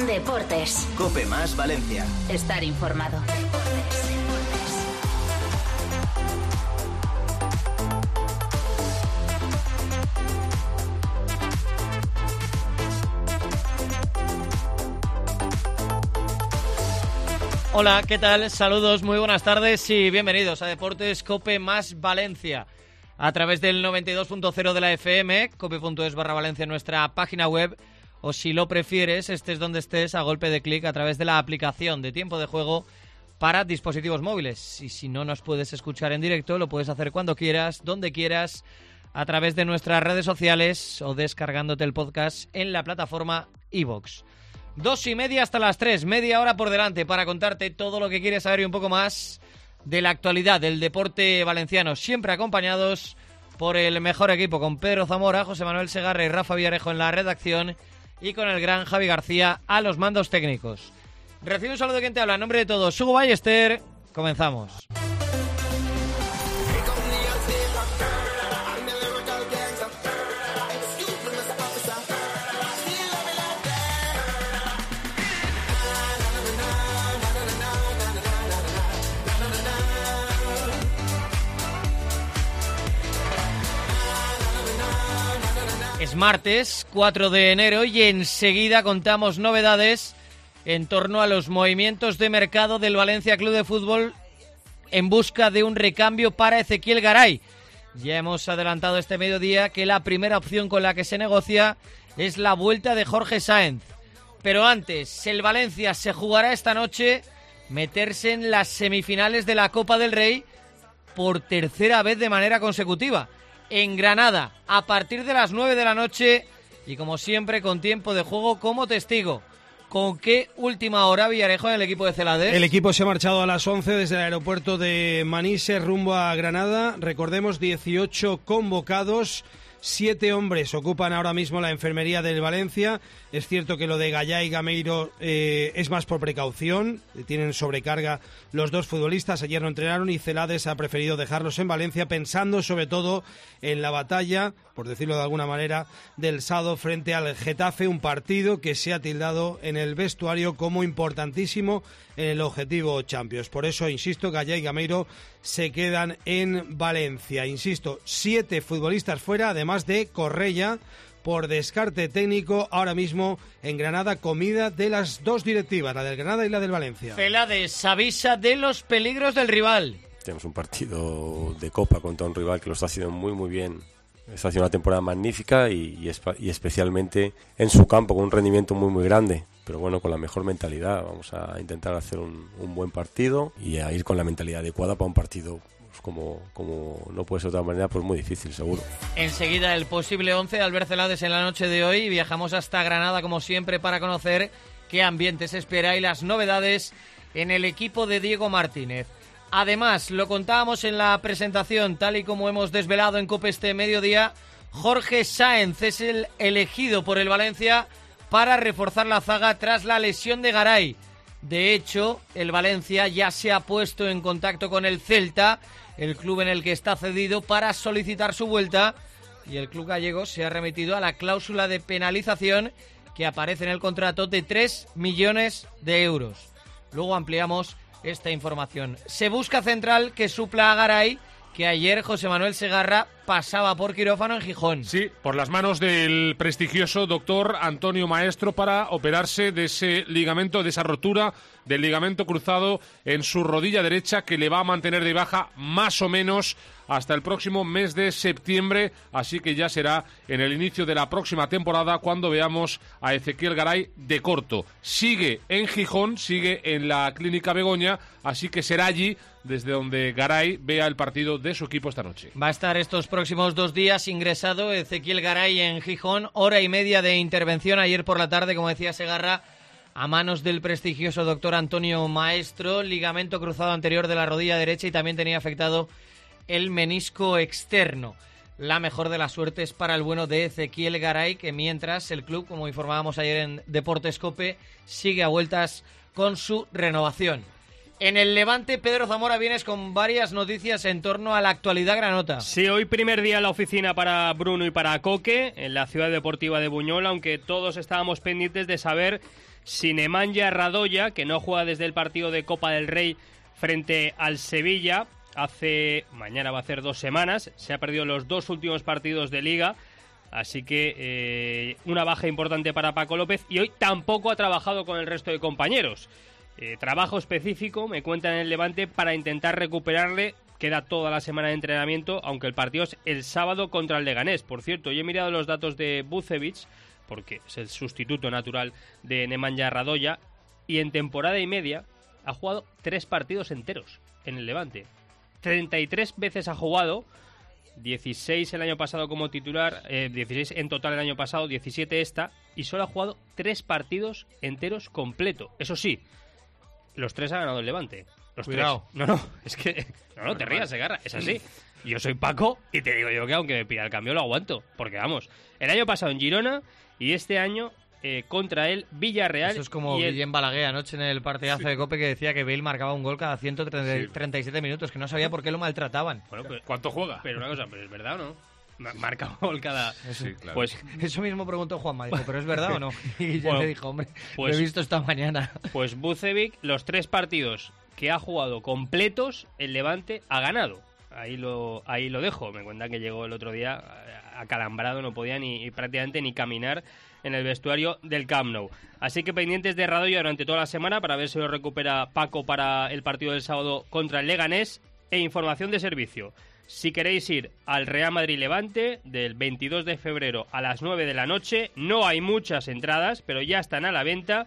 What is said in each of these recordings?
Deportes. COPE más Valencia. Estar informado. Hola, ¿qué tal? Saludos, muy buenas tardes y bienvenidos a Deportes COPE más Valencia. A través del 92.0 de la FM, cope.es/Valencia en nuestra página web, o si lo prefieres, estés donde estés, a golpe de clic a través de la aplicación de Tiempo de Juego para dispositivos móviles. Y si no nos puedes escuchar en directo, lo puedes hacer cuando quieras, donde quieras, a través de nuestras redes sociales o descargándote el podcast en la plataforma iVoox. 2:30 hasta las 3, media hora por delante para contarte todo lo que quieres saber y un poco más de la actualidad del deporte valenciano, siempre acompañados por el mejor equipo, con Pedro Zamora, José Manuel Segarra y Rafa Villarejo en la redacción y con el gran Javi García a los mandos técnicos. Recibe un saludo de quien te habla, en nombre de todos, Hugo Ballester. Comenzamos. Es martes, 4 de enero, y enseguida contamos novedades en torno a los movimientos de mercado del Valencia Club de Fútbol en busca de un recambio para Ezequiel Garay. Ya hemos adelantado este mediodía que la primera opción con la que se negocia es la vuelta de Jorge Sáenz. Pero antes, el Valencia se jugará esta noche meterse en las semifinales de la Copa del Rey por tercera vez de manera consecutiva. En Granada, a partir de las 9 de la noche y como siempre con Tiempo de Juego como testigo. ¿Con qué última hora, Villarejo, en el equipo de Celades? El equipo se ha marchado a las 11 desde el aeropuerto de Manises rumbo a Granada. Recordemos, 18 convocados, 7 hombres ocupan ahora mismo la enfermería del Valencia. Es cierto que lo de Gallá y Gameiro es más por precaución, tienen sobrecarga los dos futbolistas, ayer no entrenaron y Celades ha preferido dejarlos en Valencia pensando sobre todo en la batalla, por decirlo de alguna manera, del sábado frente al Getafe, un partido que se ha tildado en el vestuario como importantísimo en el objetivo Champions. Por eso, insisto, Gallá y Gameiro se quedan en Valencia. Insisto, 7 futbolistas fuera, además de Correia, por descarte técnico, ahora mismo en Granada, comida de las dos directivas, la del Granada y la del Valencia. Celades avisa de los peligros del rival. Tenemos un partido de Copa contra un rival que lo está haciendo muy muy bien. Está haciendo una temporada magnífica y especialmente en su campo, con un rendimiento muy muy grande. Pero bueno, con la mejor mentalidad. Vamos a intentar hacer un buen partido y a ir con la mentalidad adecuada para un partido como no puede ser de otra manera, pues muy difícil, seguro. Enseguida el posible 11 de Albert Celades en la noche de hoy. Viajamos hasta Granada, como siempre, para conocer qué ambiente se espera y las novedades en el equipo de Diego Martínez. Además, lo contábamos en la presentación, tal y como hemos desvelado en COPE este mediodía, Jorge Sáenz es el elegido por el Valencia para reforzar la zaga tras la lesión de Garay. De hecho, el Valencia ya se ha puesto en contacto con el Celta, el club en el que está cedido, para solicitar su vuelta, y el club gallego se ha remitido a la cláusula de penalización que aparece en el contrato de 3 millones de euros. Luego ampliamos esta información. Se busca central que supla a Garay, que ayer José Manuel Segarra pasaba por quirófano en Gijón. Sí, por las manos del prestigioso doctor Antonio Maestro para operarse de ese ligamento, de esa rotura del ligamento cruzado en su rodilla derecha, que le va a mantener de baja más o menos hasta el próximo mes de septiembre, así que ya será en el inicio de la próxima temporada cuando veamos a Ezequiel Garay de corto. Sigue en Gijón, sigue en la Clínica Begoña, así que será allí desde donde Garay vea el partido de su equipo esta noche. Va a estar estos próximos 2 días ingresado Ezequiel Garay en Gijón, hora y media de intervención ayer por la tarde, como decía Segarra, a manos del prestigioso doctor Antonio Maestro, ligamento cruzado anterior de la rodilla derecha y también tenía afectado el menisco externo. La mejor de las suertes para el bueno de Ezequiel Garay, que mientras el club, como informábamos ayer en Deportes COPE, sigue a vueltas con su renovación. En el Levante, Pedro Zamora, vienes con varias noticias en torno a la actualidad granota. Sí, hoy primer día en la oficina para Bruno y para Coque, en la Ciudad Deportiva de Buñol, aunque todos estábamos pendientes de saber si Nemanja Radoja, que no juega desde el partido de Copa del Rey frente al Sevilla, mañana va a hacer 2 semanas, se ha perdido los 2 últimos partidos de Liga, así que una baja importante para Paco López, y hoy tampoco ha trabajado con el resto de compañeros. Trabajo específico, me cuentan en el Levante, para intentar recuperarle. Queda toda la semana de entrenamiento, aunque el partido es el sábado contra el Leganés. Por cierto, yo he mirado los datos de Vucevic, porque es el sustituto natural de Nemanja Radoja, y en temporada y media ha jugado 3 partidos enteros en el Levante. 33 veces ha jugado, 16 el año pasado como titular, 16 en total el año pasado, 17 esta, y solo ha jugado 3 partidos enteros completo. Eso sí, los 3 ha ganado el Levante. Los Cuidado. 3. No, es que... No te rías, Segarra, es así. Yo soy Paco y te digo yo que aunque me pida el cambio lo aguanto. Porque vamos, el año pasado en Girona y este año contra el Villarreal. Eso es como Guillem Balaguer anoche en el partidazo de Cope, que decía que Bale marcaba un gol cada 137 minutos, que no sabía por qué lo maltrataban. Bueno, pero, ¿cuánto juega? Pero una cosa, ¿pero es verdad o no? Marca un gol cada... Sí, claro. Pues eso mismo preguntó Juanma, dijo, ¿pero es verdad o no? Y yo Bueno, le dijo, hombre, pues, lo he visto esta mañana. Pues Vucevic, los 3 partidos que ha jugado completos, el Levante ha ganado. Ahí lo dejo. Me cuentan que llegó el otro día acalambrado, no podía prácticamente ni caminar en el vestuario del Camp Nou. Así que pendientes de Radoja durante toda la semana para ver si lo recupera Paco para el partido del sábado contra el Leganés. E información de servicio. Si queréis ir al Real Madrid Levante del 22 de febrero a las 9 de la noche, no hay muchas entradas, pero ya están a la venta.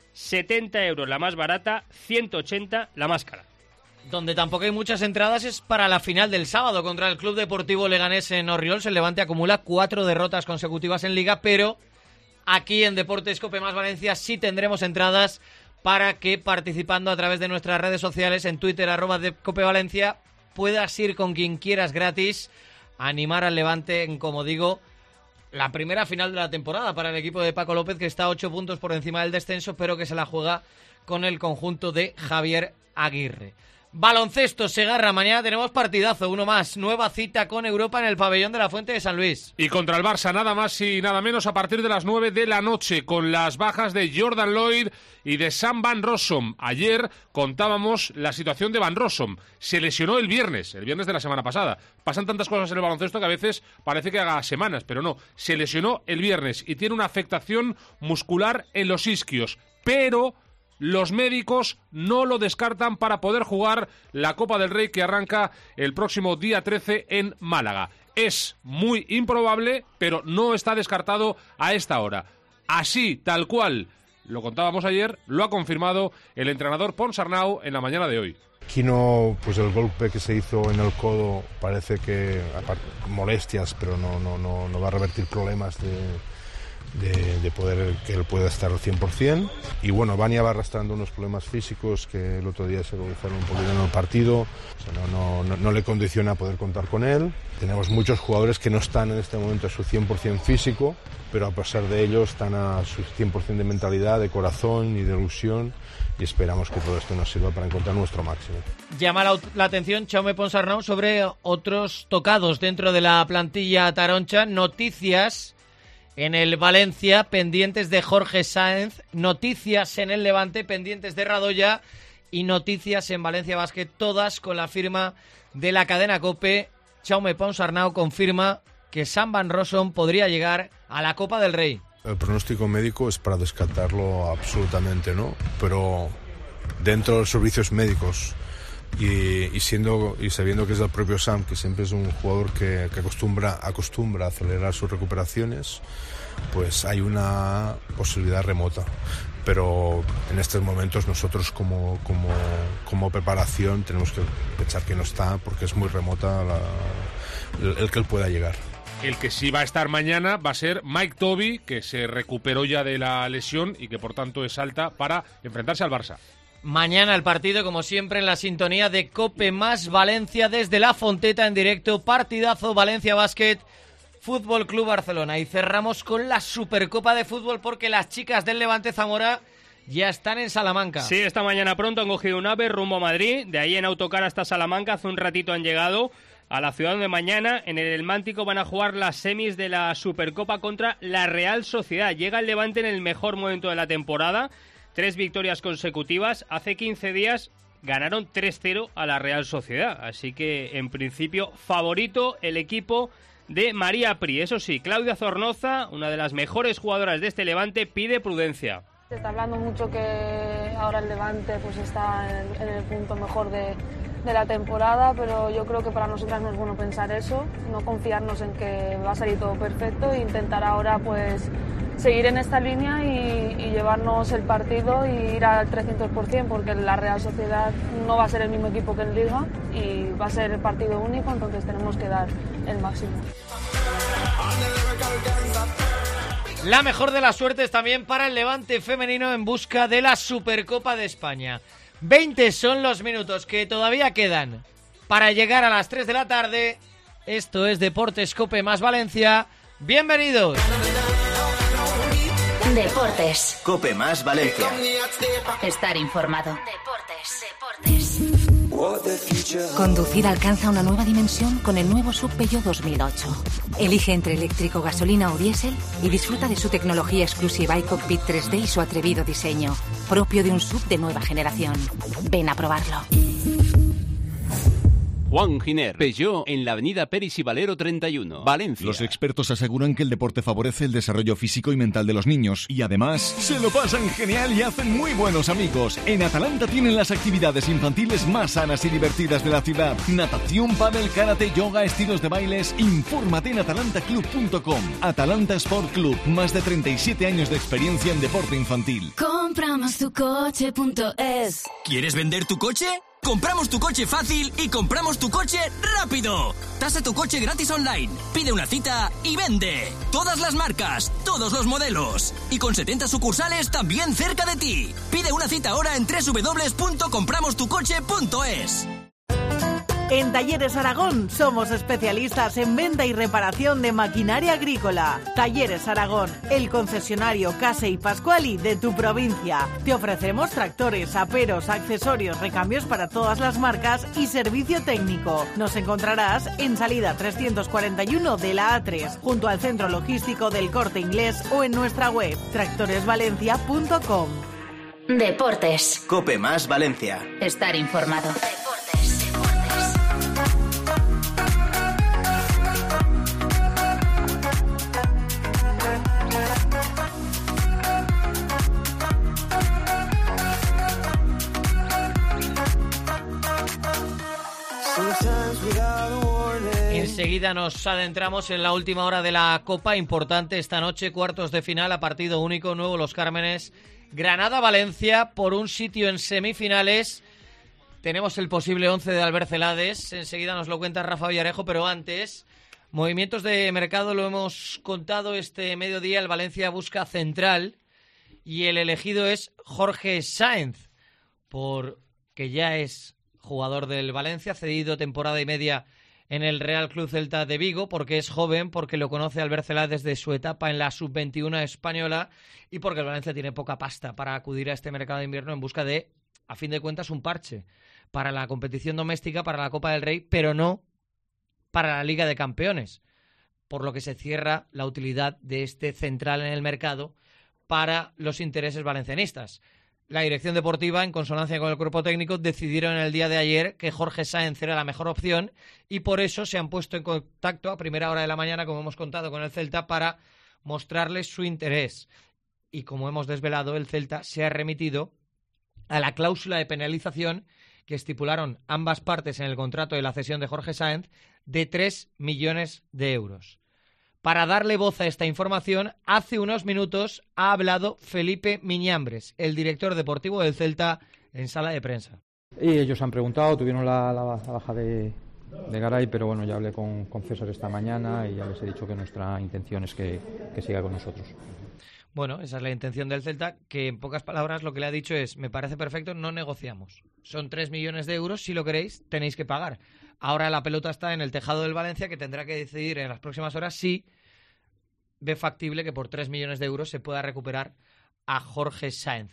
70 euros la más barata, 180 la más cara. Donde tampoco hay muchas entradas es para la final del sábado contra el Club Deportivo Leganés en Orriols. El Levante acumula 4 derrotas consecutivas en Liga, pero aquí en Deportes Cope Más Valencia sí tendremos entradas para que, participando a través de nuestras redes sociales, en Twitter, @CopeValencia, puedas ir con quien quieras gratis a animar al Levante en, como digo, la primera final de la temporada para el equipo de Paco López, que está a 8 puntos por encima del descenso, pero que se la juega con el conjunto de Javier Aguirre. Baloncesto, Segarra, mañana tenemos partidazo, uno más, nueva cita con Europa en el pabellón de la Fuente de San Luis. Y contra el Barça, nada más y nada menos, a partir de las 9 de la noche, con las bajas de Jordan Lloyd y de Sam Van Rossum. Ayer contábamos la situación de Van Rossum. Se lesionó el viernes de la semana pasada. Pasan tantas cosas en el baloncesto que a veces parece que haga semanas, pero no. Se lesionó el viernes y tiene una afectación muscular en los isquios, pero los médicos no lo descartan para poder jugar la Copa del Rey, que arranca el próximo día 13 en Málaga. Es muy improbable, pero no está descartado a esta hora. Así, tal cual, lo contábamos ayer, lo ha confirmado el entrenador Ponsarnau en la mañana de hoy. Quino, pues el golpe que se hizo en el codo parece que, molestias, pero no va a revertir problemas de poder que él pueda estar al 100%. Y bueno, Vania va arrastrando unos problemas físicos que el otro día se realizaron un poquito en el partido. O sea, no le condiciona a poder contar con él. Tenemos muchos jugadores que no están en este momento a su 100% físico, pero a pesar de ello están a su 100% de mentalidad, de corazón y de ilusión, y esperamos que todo esto nos sirva para encontrar nuestro máximo. Llama la atención Jaume Ponsarnau sobre otros tocados dentro de la plantilla taroncha. Noticias en el Valencia, pendientes de Jorge Sáenz, noticias en el Levante, pendientes de Radoja, y noticias en Valencia Basket, todas con la firma de la cadena COPE. Jaume Ponsarnau confirma que Sam Van Rossum podría llegar a la Copa del Rey. El pronóstico médico es para descartarlo absolutamente, ¿no? Pero dentro de los servicios médicos y sabiendo que es el propio Sam, que siempre es un jugador que acostumbra a acelerar sus recuperaciones, pues hay una posibilidad remota. Pero en estos momentos nosotros como preparación tenemos que pensar que no está, porque es muy remota el que él pueda llegar. El que sí va a estar mañana va a ser Mike Toby, que se recuperó ya de la lesión y que por tanto es alta para enfrentarse al Barça. Mañana el partido, como siempre, en la sintonía de Cope Más Valencia desde La Fonteta en directo. Partidazo Valencia Basket, Fútbol Club Barcelona. Y cerramos con la Supercopa de Fútbol, porque las chicas del Levante Zamora ya están en Salamanca. Sí, esta mañana pronto han cogido un AVE rumbo a Madrid, de ahí en autocar hasta Salamanca, hace un ratito han llegado a la ciudad donde mañana en el Mántico van a jugar las semis de la Supercopa contra la Real Sociedad. Llega el Levante en el mejor momento de la temporada, 3 victorias consecutivas, hace 15 días ganaron 3-0 a la Real Sociedad, así que en principio favorito el equipo de María Pri. Eso sí, Claudia Zornoza, una de las mejores jugadoras de este Levante, pide prudencia. Se está hablando mucho que ahora el Levante pues está en el punto mejor de la temporada, pero yo creo que para nosotras no es bueno pensar eso, no confiarnos en que va a salir todo perfecto e intentar ahora pues seguir en esta línea y llevarnos el partido y ir al 300%, porque la Real Sociedad no va a ser el mismo equipo que en Liga y va a ser el partido único, entonces tenemos que dar el máximo. La mejor de las suertes también para el Levante femenino en busca de la Supercopa de España. 20 son los minutos que todavía quedan para llegar a las 3 de la tarde. Esto es Deportes COPE más Valencia. ¡Bienvenidos! Deportes. COPE más Valencia. Estar informado. Deportes. Conducir alcanza una nueva dimensión con el nuevo SUV Peugeot 2008. Elige entre eléctrico, gasolina o diésel y disfruta de su tecnología exclusiva y cockpit 3D y su atrevido diseño, propio de un SUV de nueva generación. Ven a probarlo. Juan Giner, Peugeot, en la avenida Peris y Valero 31, Valencia. Los expertos aseguran que el deporte favorece el desarrollo físico y mental de los niños y además se lo pasan genial y hacen muy buenos amigos. En Atalanta tienen las actividades infantiles más sanas y divertidas de la ciudad. Natación, pádel, karate, yoga, estilos de bailes. Infórmate en atalantaclub.com. Atalanta Sport Club, más de 37 años de experiencia en deporte infantil. Compramostucoche.es. ¿Quieres vender tu coche? ¡Compramos tu coche fácil y compramos tu coche rápido! Tasa tu coche gratis online, pide una cita y vende. Todas las marcas, todos los modelos. Y con 70 sucursales también cerca de ti. Pide una cita ahora en www.compramostucoche.es. En Talleres Aragón somos especialistas en venta y reparación de maquinaria agrícola. Talleres Aragón, el concesionario Casey Pascuali de tu provincia. Te ofrecemos tractores, aperos, accesorios, recambios para todas las marcas y servicio técnico. Nos encontrarás en salida 341 de la A3, junto al centro logístico del Corte Inglés o en nuestra web tractoresvalencia.com. Deportes. COPE más Valencia. Estar informado. Enseguida nos adentramos en la última hora de la Copa. Importante esta noche, cuartos de final a partido único, Nuevo Los Cármenes, Granada-Valencia por un sitio en semifinales. Tenemos el posible 11 de Albert Celades, enseguida nos lo cuenta Rafa Villarejo, pero antes, movimientos de mercado, lo hemos contado este mediodía, el Valencia busca central y el elegido es Jorge Sáenz, porque ya es jugador del Valencia, cedido temporada y media en el Real Club Celta de Vigo, porque es joven, porque lo conoce Albert Celades desde su etapa en la sub-21 española y porque el Valencia tiene poca pasta para acudir a este mercado de invierno en busca de, a fin de cuentas, un parche para la competición doméstica, para la Copa del Rey, pero no para la Liga de Campeones, por lo que se cierra la utilidad de este central en el mercado para los intereses valencianistas. La dirección deportiva, en consonancia con el cuerpo técnico, decidieron en el día de ayer que Jorge Sáenz era la mejor opción y por eso se han puesto en contacto a primera hora de la mañana, como hemos contado, con el Celta para mostrarles su interés. Y como hemos desvelado, el Celta se ha remitido a la cláusula de penalización que estipularon ambas partes en el contrato de la cesión de Jorge Sáenz de 3 millones de euros. Para darle voz a esta información, hace unos minutos ha hablado Felipe Miñambres, el director deportivo del Celta, en sala de prensa. Y ellos han preguntado, tuvieron la baja de Garay, pero bueno, ya hablé con César esta mañana y ya les he dicho que nuestra intención es que siga con nosotros. Bueno, esa es la intención del Celta, que en pocas palabras lo que le ha dicho es, me parece perfecto, no negociamos. Son 3 millones de euros, si lo queréis, tenéis que pagar. Ahora la pelota está en el tejado del Valencia, que tendrá que decidir en las próximas horas si ve factible que por 3 millones de euros se pueda recuperar a Jorge Sáenz.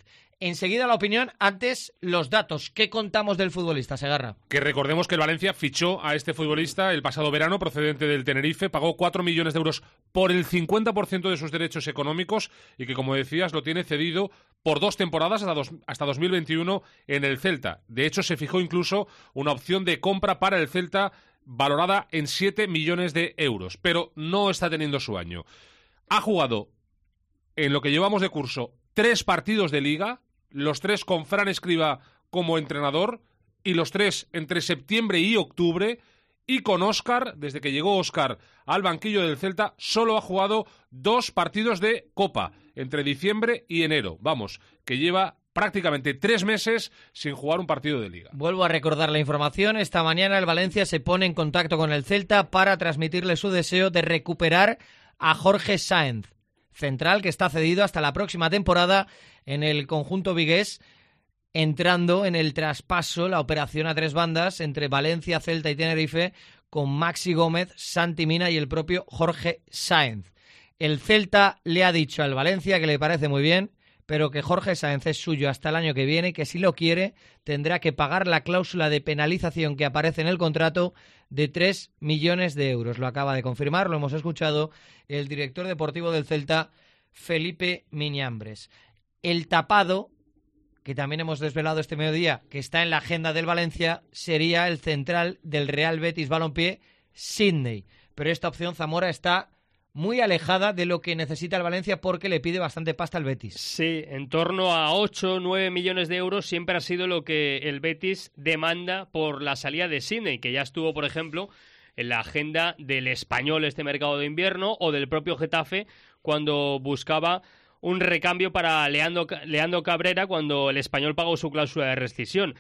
Enseguida la opinión, antes los datos. ¿Qué contamos del futbolista, Segarra? Que recordemos que el Valencia fichó a este futbolista el pasado verano procedente del Tenerife, pagó 4 millones de euros por el 50% de sus derechos económicos y que, como decías, lo tiene cedido por 2 temporadas hasta 2021 en el Celta. De hecho, se fijó incluso una opción de compra para el Celta valorada en 7 millones de euros, pero no está teniendo su año. Ha jugado, en lo que llevamos de curso, 3 partidos de Liga, los 3 con Fran Escribá como entrenador y los 3 entre septiembre y octubre, y con Óscar, desde que llegó Óscar al banquillo del Celta, solo ha jugado 2 partidos de Copa entre diciembre y enero. Vamos, que lleva prácticamente 3 meses sin jugar un partido de Liga. Vuelvo a recordar la información. Esta mañana el Valencia se pone en contacto con el Celta para transmitirle su deseo de recuperar a Jorge Sáenz, central que está cedido hasta la próxima temporada en el conjunto vigués, entrando en el traspaso, la operación a 3 bandas entre Valencia, Celta y Tenerife, con Maxi Gómez, Santi Mina y el propio Jorge Sáenz. El Celta le ha dicho al Valencia que le parece muy bien, pero que Jorge Sáenz es suyo hasta el año que viene y que si lo quiere tendrá que pagar la cláusula de penalización que aparece en el contrato de 3 millones de euros. Lo acaba de confirmar, lo hemos escuchado, el director deportivo del Celta, Felipe Miñambres. El tapado, que también hemos desvelado este mediodía, que está en la agenda del Valencia, sería el central del Real Betis Balompié, Sidney. Pero esta opción, Zamora, está muy alejada de lo que necesita el Valencia porque le pide bastante pasta al Betis. Sí, en torno a 8 o 9 millones de euros siempre ha sido lo que el Betis demanda por la salida de Sidney, que ya estuvo, por ejemplo, en la agenda del Español este mercado de invierno o del propio Getafe cuando buscaba un recambio para Leandro Cabrera cuando el Español pagó su cláusula de rescisión.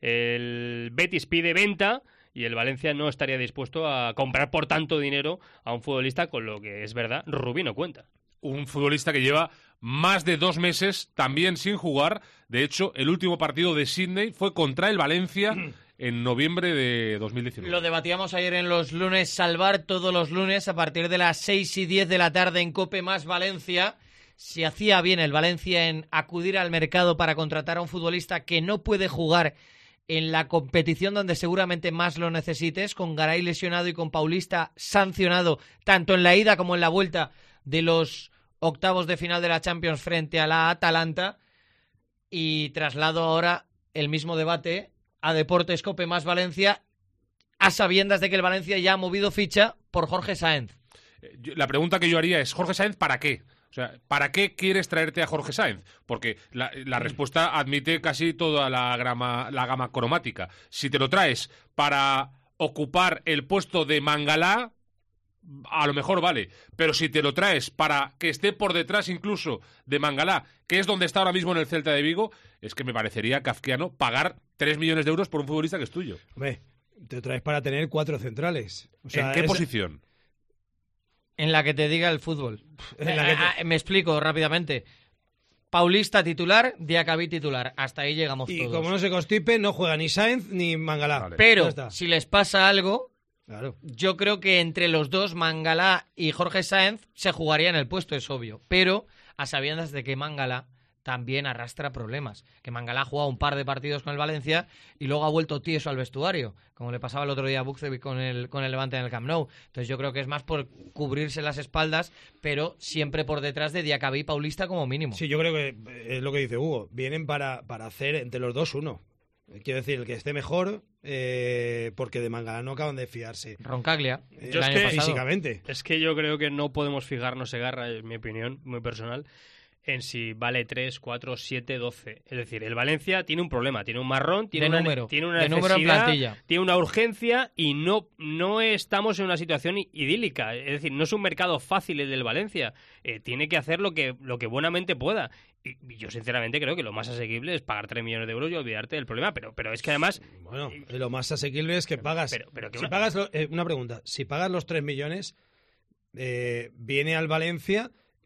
El Betis pide venta y el Valencia no estaría dispuesto a comprar por tanto dinero a un futbolista, con lo que es verdad, Rubí no cuenta. Un futbolista que lleva más de 2 meses también sin jugar. De hecho, el último partido de Sidney fue contra el Valencia en noviembre de 2019. Lo debatíamos ayer en los lunes, Salvar todos los lunes a partir de las 6:10 de la tarde en COPE más Valencia. Si hacía bien el Valencia en acudir al mercado para contratar a un futbolista que no puede jugar en la competición donde seguramente más lo necesites, con Garay lesionado y con Paulista sancionado tanto en la ida como en la vuelta de los octavos de final de la Champions frente a la Atalanta. Y traslado ahora el mismo debate a Deportes COPE más Valencia, a sabiendas de que el Valencia ya ha movido ficha por Jorge Sáenz. La pregunta que yo haría es, ¿Jorge Sáenz para qué? O sea, ¿para qué quieres traerte a Jorge Sáenz? Porque la respuesta admite casi toda la gama cromática. Si te lo traes para ocupar el puesto de Mangalá, a lo mejor vale. Pero si te lo traes para que esté por detrás incluso de Mangalá, que es donde está ahora mismo en el Celta de Vigo, es que me parecería kafkiano pagar 3 millones de euros por un futbolista que es tuyo. Hombre, te lo traes para tener 4 centrales. O sea, ¿en qué posición? En la que te diga el fútbol. Me explico rápidamente. Paulista titular, Diacabí titular. Hasta ahí llegamos todos. Y como no se constipe, no juega ni Sáenz ni Mangalá. Vale. Pero si les pasa algo, claro, yo creo que entre los dos, Mangalá y Jorge Sáenz, se jugarían el puesto, es obvio. Pero a sabiendas de que Mangalá también arrastra problemas. Que Mangalá ha jugado un par de partidos con el Valencia y luego ha vuelto tieso al vestuario, como le pasaba el otro día a Bukcevic con el Levante en el Camp Nou. Entonces yo creo que es más por cubrirse las espaldas, pero siempre por detrás de Diacabí y Paulista como mínimo. Sí, yo creo que es lo que dice Hugo. Vienen para hacer entre los dos uno. Quiero decir, el que esté mejor, porque de Mangalá no acaban de fiarse. Roncaglia, Yo físicamente. Es que yo creo que no podemos fijarnos, Segarra, en mi opinión muy personal, en si vale 3, 4, 7, 12. Es decir, el Valencia tiene un problema, tiene un marrón, tiene una necesidad, tiene una urgencia y no estamos en una situación idílica. Es decir, no es un mercado fácil el del Valencia. Tiene que hacer lo que buenamente pueda. Y yo sinceramente creo que lo más asequible es pagar 3 millones de euros y olvidarte del problema. Pero es que además... Bueno, lo más asequible es que pagas... Una pregunta. Si pagas los 3 millones, viene al Valencia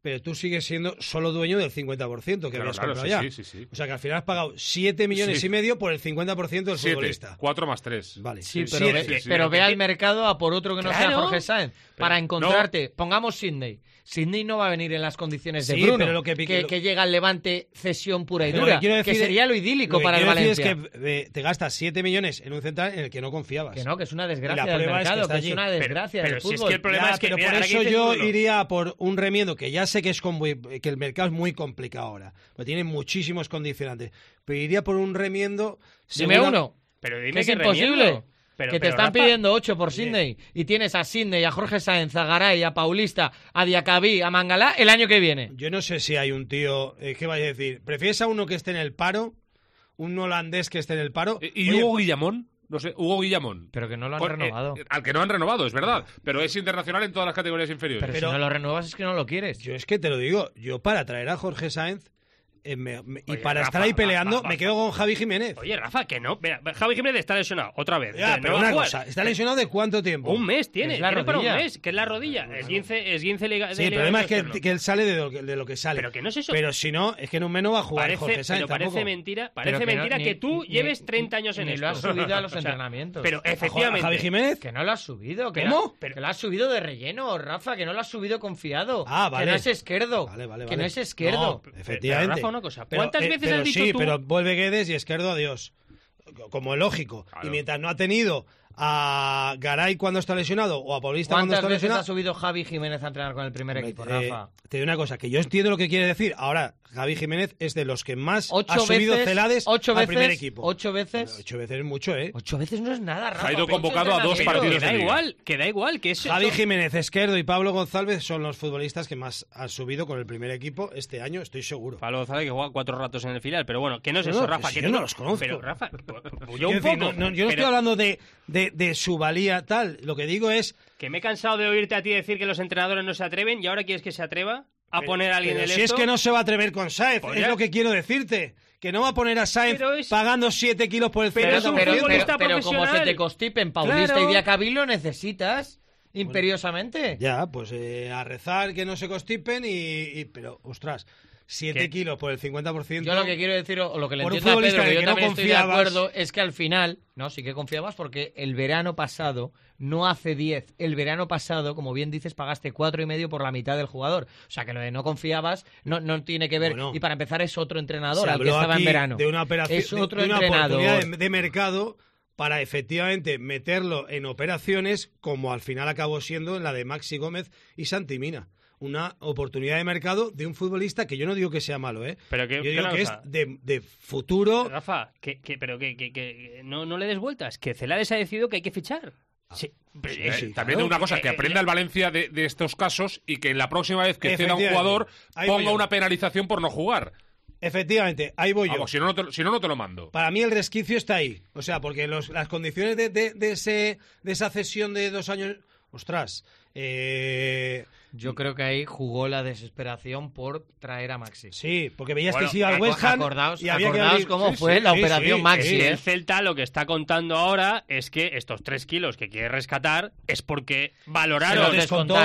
pero tú sigues siendo solo dueño del 50% que habías comprado ya. Sí. O sea que al final has pagado 7 millones y medio por el 50% del futbolista. 4 más 3. Vale. Sí, pero ve al mercado a por otro que no sea Jorge Sáenz. Para encontrarte, pongamos Sydney. Sydney no va a venir en las condiciones de Bruno, pero que llega al Levante cesión pura y dura, que sería lo idílico para el Valencia. Es que te gastas 7 millones en un central en el que no confiabas. Que es una desgracia del mercado, que es una desgracia del fútbol. Si es que el problema es que... Pero por eso yo iría por un remiendo, que ya sé que que el mercado es muy complicado ahora, porque tiene muchísimos condicionantes, pero iría por un remiendo... Dime uno, pero dime que es imposible. Que te están Rafa, pidiendo 8 por Sydney y tienes a Sydney, a Jorge Sáenz, a Garay, a Paulista, a Diacabí, a Mangalá el año que viene. Yo no sé si hay un tío, ¿qué vaya a decir? ¿Prefieres a uno que esté en el paro? ¿Un holandés que esté en el paro? ¿Y Hugo Guillamón? No sé, Hugo Guillamón. Pero que no lo han renovado. Al que no han renovado, es verdad. Pero es internacional en todas las categorías inferiores. Pero si no lo renuevas es que no lo quieres. Yo es que te lo digo, yo para traer a Jorge Sáenz... y para estar ahí peleando, me quedo con Javi Jiménez. Oye, Rafa, que no. Mira, Javi Jiménez está lesionado, otra vez. Ya, pero una cosa, ¿está lesionado de cuánto tiempo? Un mes tiene. Tiene para un mes, que es la rodilla. Es 15 Sí, el problema es que él sale de lo que sale. Pero que no es eso. Pero si no, es que en un mes no va a jugar Jorge Sáenz. Pero parece mentira que tú lleves 30 años en esto. Lo has subido a los entrenamientos. Pero efectivamente. ¿Javi Jiménez? Que no lo has subido. ¿Cómo? Que lo has subido de relleno, Rafa, que no lo has subido confiado. Ah, vale. Que no es Esquerdo. Vale. Que no es Esquerdo. No, efectivamente. Pero Rafa, una cosa. ¿Cuántas veces has dicho tú? Pero vuelve Guedes y Esquerdo, adiós. Como es lógico. Claro. Y mientras no ha tenido a Garay cuando está lesionado o a Paulista cuando está lesionado... ¿Cuántas veces ha subido Javi Jiménez a entrenar con el primer equipo, Rafa? Te digo una cosa, que yo entiendo lo que quiere decir. Ahora, Javi Jiménez es de los que más ha subido Celades al primer equipo. 8 veces. 8 veces es mucho, ¿eh? 8 veces no es nada, Rafa. Ha ido convocado a 2 partidos de liga. Que da igual. Que eso, Javi Jiménez, Esquerdo y Pablo González son los futbolistas que más han subido con el primer equipo este año, estoy seguro. Pablo González que juega 4 ratos en el filial, pero bueno, que no es eso, Rafa. Que yo no los conozco. Pero, Rafa, yo un poco. Yo no estoy hablando de su valía tal. Lo que digo es... Que me he cansado de oírte a ti decir que los entrenadores no se atreven y ahora quieres que se atreva a poner a alguien en el Si es que no se va a atrever con Sáenz, es lo que quiero decirte. Que no va a poner a Sáenz pagando 7 kilos por el 50%. Pero como se te constipen Paulista y Diacabí, lo necesitas imperiosamente. Ya, pues a rezar que no se constipen pero, ostras... 7 kilos por el 50%. Yo lo que quiero decir, o lo que le entiendo a Pedro, que yo también estoy de acuerdo, es que al final, no, sí que confiabas porque el verano pasado, no hace 10, el verano pasado, como bien dices, pagaste 4,5 por la mitad del jugador. O sea, que lo de no confiabas no tiene que ver. Bueno, y para empezar es otro entrenador al que estaba en verano. De una operación, es otro de una entrenador. Oportunidad de mercado para efectivamente meterlo en operaciones, como al final acabó siendo en la de Maxi Gómez y Santi Mina. Una oportunidad de mercado de un futbolista que yo no digo que sea malo, ¿eh? Pero yo digo que es de futuro. Rafa, pero que no le des vueltas, que Celades ha decidido que hay que fichar. Sí, también de una cosa, que aprenda el Valencia de estos casos y que en la próxima vez que ceda a un jugador ponga una penalización por no jugar. Efectivamente, ahí voy yo. Vamos, si no te lo mando. Para mí el resquicio está ahí. O sea, porque las condiciones de esa cesión de 2 años... Ostras, yo creo que ahí jugó la desesperación por traer a Maxi. Sí, porque veías que iba al West Ham y había acordaos cómo fue la operación Maxi. El Celta lo que está contando ahora es que estos 3 kilos que quiere rescatar es porque valoraron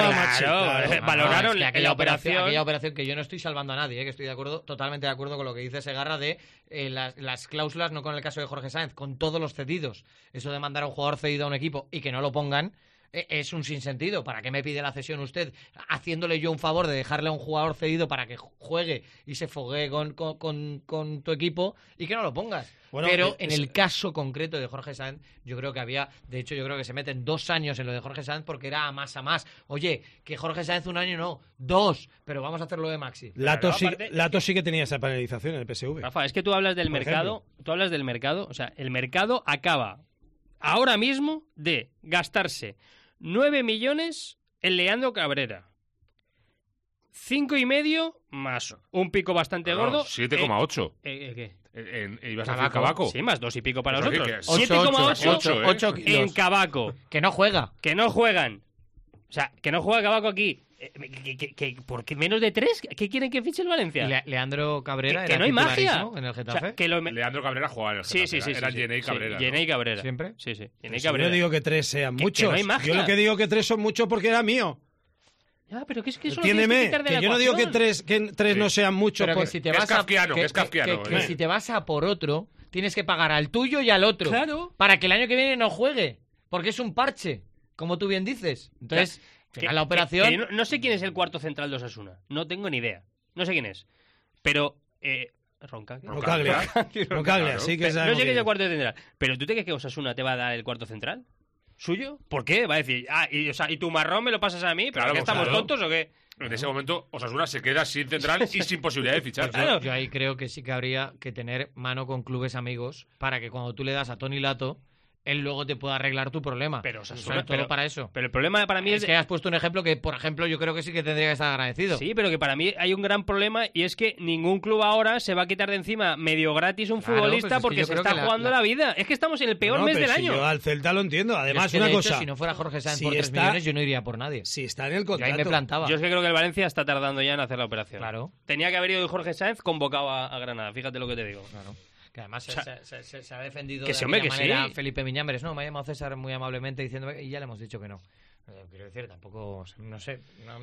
valoraron aquella operación que yo no estoy salvando a nadie, que estoy totalmente de acuerdo con lo que dice Segarra de las cláusulas, no con el caso de Jorge Sáenz, con todos los cedidos. Eso de mandar a un jugador cedido a un equipo y que no lo pongan es un sinsentido. ¿Para qué me pide la cesión usted haciéndole yo un favor de dejarle a un jugador cedido para que juegue y se foguee con tu equipo y que no lo pongas? Bueno, pero en el caso concreto de Jorge Sáenz, yo creo que se meten 2 años en lo de Jorge Sáenz porque era a más. Oye, que Jorge Sáenz 1 año no, 2, pero vamos a hacerlo de Maxi. Lato sí que tenía esa penalización en el PSV. Rafa, es que tú hablas del mercado, o sea, el mercado acaba ahora mismo de gastarse 9 millones en Leandro Cabrera. 5,5 más un pico bastante gordo. 7,8. ¿Qué? ¿Ibas a decir Cabaco? Sí, más 2 y pico para los otros. 7,8 en Cabaco. Que no juega. Que no juegan. O sea, que no juega Cabaco aquí. ¿Por qué menos de 3? ¿Qué quieren que fiche el Valencia? Leandro Cabrera que no hay magia en el Getafe. O sea, Leandro Cabrera jugaba en el Getafe. Sí. Era Jenei Cabrera. Jenei Cabrera. ¿Siempre? Sí. Yo no digo que 3 sean muchos. Que no hay magia. Yo lo que digo que 3 son muchos porque era mío. Ya, pero que es que eso Entiéndeme, que yo no digo que tres no sean muchos. Pero que si te vas que si te vas a por otro, tienes que pagar al tuyo y al otro. Claro. Para que el año que viene no juegue. Porque es un parche, como tú bien dices. Entonces, la operación... no sé quién es el cuarto central de Osasuna. No tengo ni idea. No sé quién es. Pero... Roncaglia, sí que sabemos. No sé quién es el cuarto central. Pero ¿tú te crees que Osasuna te va a dar el cuarto central? ¿Suyo? ¿Por qué? Va a decir, y tu marrón me lo pasas a mí, ¿pero estamos tontos o qué? En ese momento Osasuna se queda sin central y sin posibilidad de fichar. Pues yo ahí creo que sí que habría que tener mano con clubes amigos para que cuando tú le das a Toni Lato, él luego te pueda arreglar tu problema. Pero Osasuna, todo para eso. Pero el problema para mí es que has puesto un ejemplo que, por ejemplo, yo creo que sí que tendría que estar agradecido. Sí, pero que para mí hay un gran problema y es que ningún club ahora se va a quitar de encima medio gratis un futbolista porque se está jugando la vida. Es que estamos en el peor mes del año. Yo al Celta lo entiendo. Además, es que, una de cosa. Hecho, si no fuera Jorge Sáenz por 3 millones, yo no iría por nadie. Si está en el contrato. Yo ahí me plantaba. Yo es que creo que el Valencia está tardando ya en hacer la operación. Claro. Tenía que haber ido Jorge Sáenz convocado a Granada. Fíjate lo que te digo. Claro. Que además se ha defendido que de aquella manera sí. Felipe Miñambres. No, me ha llamado César muy amablemente diciendo y ya le hemos dicho que no. Quiero decir, tampoco, no sé,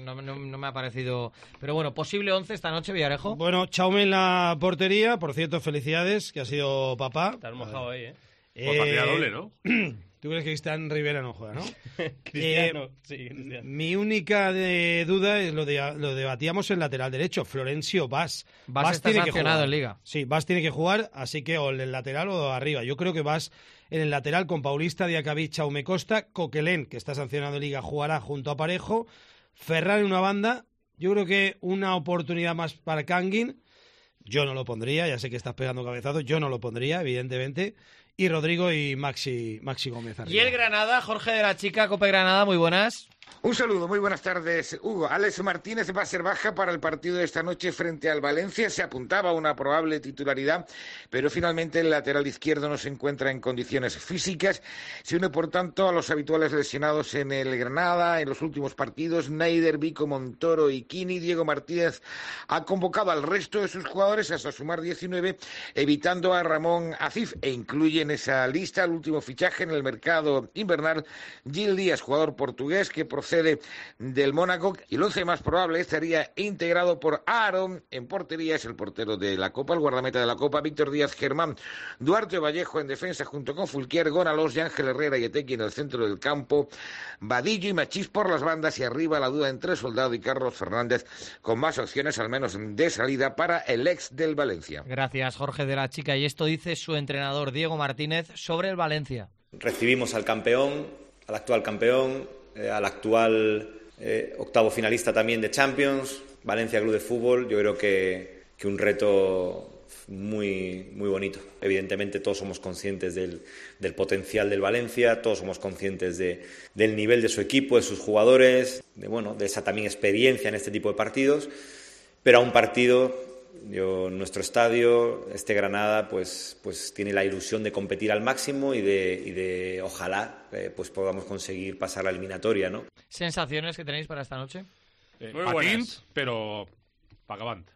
no me ha parecido... Pero bueno, posible 11 esta noche, Villarejo. Bueno, Chaume en la portería, por cierto, felicidades, que ha sido papá. Estás mojado ahí, Por partida doble, ¿no? ¿Tú crees que Cristian Rivera no juega, no? Cristiano, sí, Cristiano. Mi única duda es lo debatíamos en lateral derecho, Florencio Bas. Bas está sancionado en Liga. Sí, Bas tiene que jugar, así que o en el lateral o arriba. Yo creo que Bas en el lateral con Paulista, Diacabí, Chaume Costa, Coquelén, que está sancionado en Liga, jugará junto a Parejo, Ferran en una banda. Yo creo que una oportunidad más para Kangin. Yo no lo pondría, ya sé que estás pegando cabezazos, yo no lo pondría, evidentemente. Y Rodrigo y Maxi Gómez arriba. Y el Granada, Jorge de la Chica, Cope Granada, muy buenas. Un saludo, muy buenas tardes, Hugo. Alex Martínez va a ser baja para el partido de esta noche frente al Valencia. Se apuntaba a una probable titularidad, pero finalmente el lateral izquierdo no se encuentra en condiciones físicas. Se une, por tanto, a los habituales lesionados en el Granada en los últimos partidos. Neider, Vico, Montoro y Kini. Diego Martínez ha convocado al resto de sus jugadores hasta sumar 19, evitando a Ramón Acif, e incluye en esa lista el último fichaje en el mercado invernal, Gil Díaz, jugador portugués que procede del Mónaco, y el 11 más probable estaría integrado por Aaron en portería, es el portero de la Copa, el guardameta de la Copa, Víctor Díaz, Germán, Duarte Vallejo en defensa junto con Fulquier, Gonalós y Ángel Herrera y Etequi en el centro del campo, Vadillo y Machís por las bandas, y arriba la duda entre Soldado y Carlos Fernández, con más opciones al menos de salida para el ex del Valencia. Gracias, Jorge de la Chica. Y esto dice su entrenador Diego Martínez sobre el Valencia. Recibimos al campeón, al actual campeón, al actual octavo finalista también de Champions, Valencia Club de Fútbol. Yo creo que un reto muy, muy bonito. Evidentemente todos somos conscientes del potencial del Valencia, todos somos conscientes del nivel de su equipo, de sus jugadores, de esa también experiencia en este tipo de partidos, pero a un partido... nuestro estadio, este Granada, pues tiene la ilusión de competir al máximo y de ojalá pues podamos conseguir pasar la eliminatoria, ¿no? ¿Sensaciones que tenéis para esta noche? Muy buenas, pero pagavant.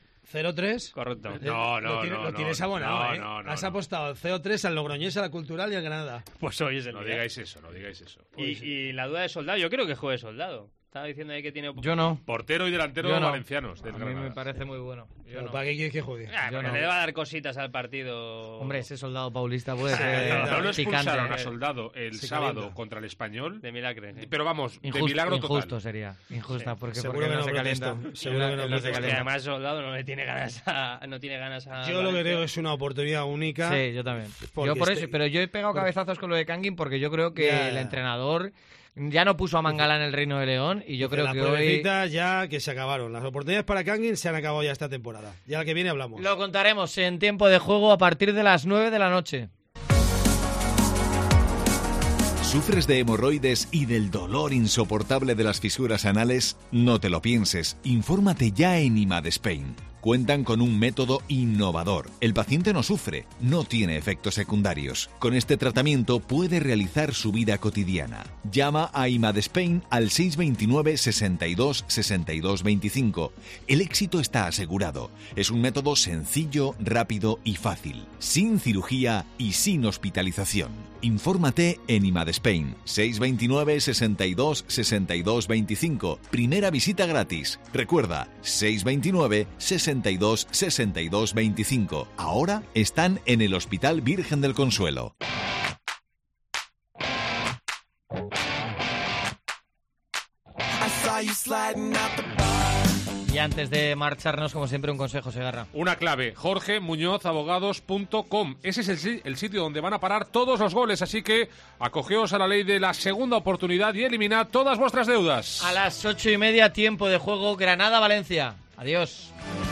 0-3. Correcto. Lo tienes abonado, ¿eh? Has apostado al 0-3, al Logroñés, al Cultural y al Granada. Pues hoy es el No día. digáis eso. Y la duda de Soldado, yo creo que juegue Soldado. Estaba diciendo ahí que tiene... Yo no. Portero y delantero valencianos. A mí me parece muy bueno. ¿Para qué quieres que juegue? Le va a dar cositas al partido. Hombre, ese Soldado paulista puede ser no lo picante. expulsaron a Soldado el sábado contra el Español. De milagre. Sí. Pero vamos, de milagro total. Injusto sería. Injusta, porque seguro que no se calienta. Seguro que no se calienta. Además, Soldado no tiene ganas a... Yo lo que creo es una oportunidad única. Sí, yo también. Yo por eso, pero yo he pegado cabezazos con lo de Kangin porque yo creo que el entrenador... Ya no puso a Mangala en el Reino de León y yo creo que hoy... ya que se acabaron. Las oportunidades para Kangin se han acabado ya esta temporada. Ya la que viene hablamos. Lo contaremos en tiempo de juego a partir de las 9 de la noche. ¿Sufres de hemorroides y del dolor insoportable de las fisuras anales? No te lo pienses. Infórmate ya en IMAD Spain. Cuentan con un método innovador. El paciente no sufre, no tiene efectos secundarios. Con este tratamiento puede realizar su vida cotidiana. Llama a Imadespain al 629 62 62 25. El éxito está asegurado. Es un método sencillo, rápido y fácil, sin cirugía y sin hospitalización. Infórmate en Imadespain 629 62 62 25. Primera visita gratis. Recuerda, 629 62 62 25. Ahora están en el Hospital Virgen del Consuelo. Y antes de marcharnos, como siempre, un consejo, Segarra. Una clave, jorgemuñozabogados.com. Ese es el sitio donde van a parar todos los goles, así que acogeos a la ley de la segunda oportunidad y eliminad todas vuestras deudas. A las 8:30, tiempo de juego, Granada-Valencia. Adiós.